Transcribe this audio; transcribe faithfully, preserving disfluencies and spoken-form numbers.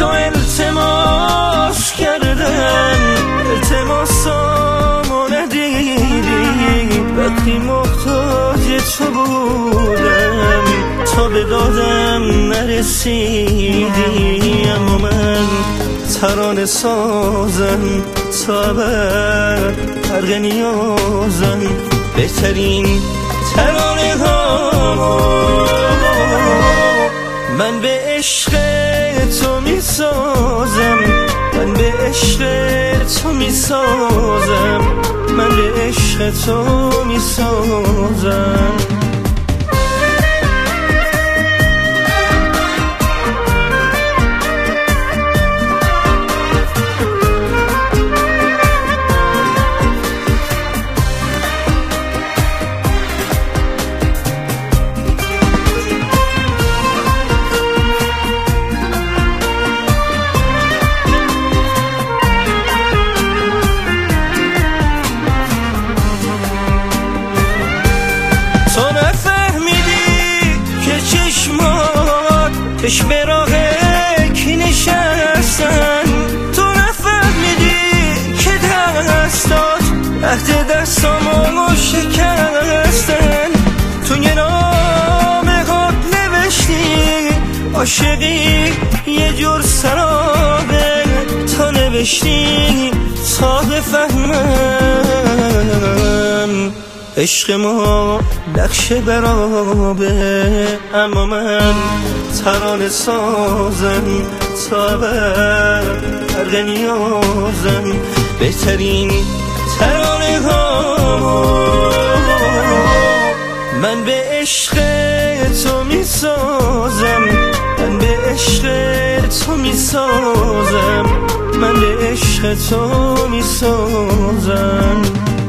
تو التماس کردم، التماسامو ندیدی وقتی محتاج تو بودم، تا به دادم نرسیدی. اما من ترانه سازم تا ابد، غرق نیازم بهترین ترانه ها. من به عشق تو می سازم، من به عشق تو می سازم، من به عشق تو می سازم. چشم راه کی نشستن، تو نفهمیدی که دستات عهد دستامو شکستن. تو یه نامه ها نوشتی عاشقی یه جور سرابه، تا نوشتی تا بفهمم عشق ما نقش برابه. اما من ترانه سازم تا ابد، غرق نیازم بهترین ترانه ها. من به عشق تو می سازم، من به عشق تو می سازم، من به عشق تو می سازم.